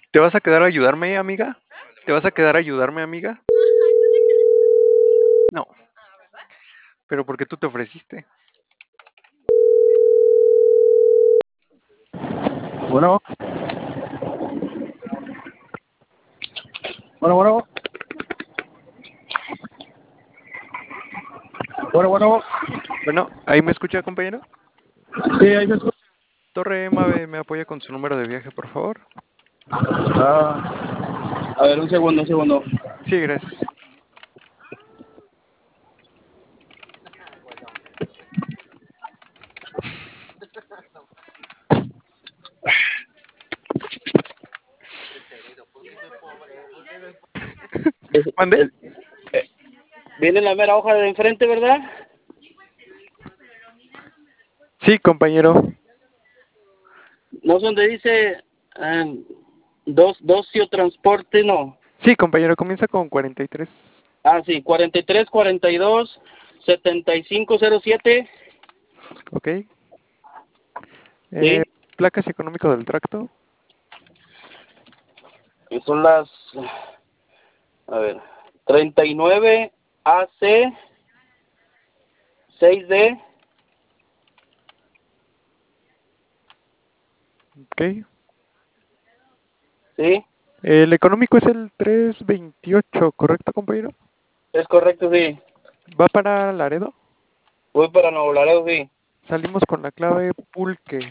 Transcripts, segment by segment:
¿Te vas a quedar a ayudarme, amiga? ¿Te vas a quedar a ayudarme, amiga? No, pero ¿por qué tú te ofreciste? Bueno, bueno, bueno, bueno, bueno. Bueno, ¿ahí me escucha, compañero? Sí, ahí me escucha. Torre Mave, ¿me apoya con su número de viaje, por favor? A ver, un segundo, un segundo. Sí, gracias. ¿Mande? El- Viene la mera hoja de enfrente, ¿verdad? Sí, compañero. No es donde dice Docio Transporte, no. Sí, compañero, comienza con 43. Ah, sí, 43 42 7507. Ok. Sí, Placas y económico del tracto. y son las, a ver, 39 AC 6D. Ok. Sí, El económico es el 328, ¿correcto, compañero? es correcto, sí. ¿Va para Laredo? Voy para Nuevo Laredo, sí. Salimos con la clave pulque.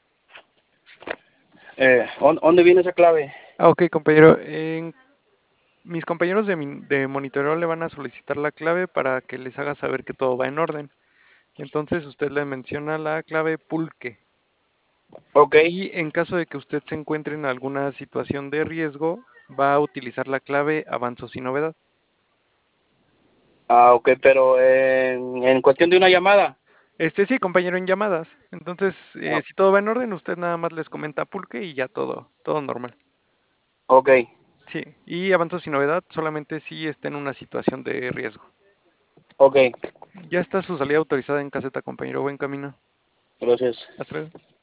¿Dónde viene esa clave? Ah, ok, compañero. Mis compañeros de monitoreo le van a solicitar la clave para que les haga saber que todo va en orden. Entonces usted le menciona la clave pulque. Ok. Y en caso de que usted se encuentre en alguna situación de riesgo, va a utilizar la clave avanzo sin novedad. Ah, ok, pero en cuestión de una llamada. Sí, compañero, en llamadas. Entonces, Ah, si todo va en orden, usted nada más les comenta pulque y ya todo normal. ok, Sí, y avanzo sin novedad solamente si está en una situación de riesgo. ok, Ya está su salida autorizada en caseta, compañero. Buen camino. gracias. Hasta luego.